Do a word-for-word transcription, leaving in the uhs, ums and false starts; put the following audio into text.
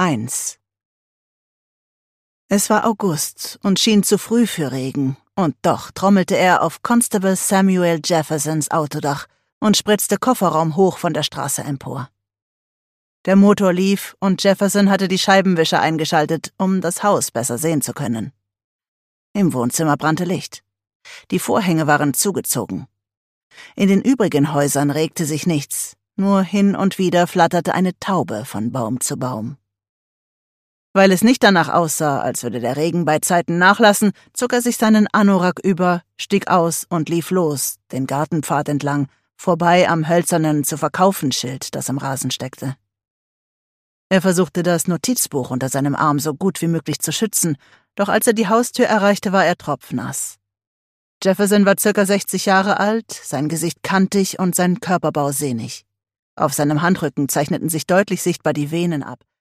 eins. Es war August und schien zu früh für Regen, und doch trommelte er auf Constable Samuel Jeffersons Autodach und spritzte Kofferraum hoch von der Straße empor. Der Motor lief und Jefferson hatte die Scheibenwischer eingeschaltet, um das Haus besser sehen zu können. Im Wohnzimmer brannte Licht. Die Vorhänge waren zugezogen. In den übrigen Häusern regte sich nichts, nur hin und wieder flatterte eine Taube von Baum zu Baum. Weil es nicht danach aussah, als würde der Regen bei Zeiten nachlassen, zog er sich seinen Anorak über, stieg aus und lief los, den Gartenpfad entlang, vorbei am hölzernen Zu-verkaufen-Schild, das im Rasen steckte. Er versuchte, das Notizbuch unter seinem Arm so gut wie möglich zu schützen, doch als er die Haustür erreichte, war er tropfnass. Jefferson war circa sechzig Jahre alt, sein Gesicht kantig und sein Körperbau sehnig. Auf seinem Handrücken zeichneten sich deutlich sichtbar die Venen ab,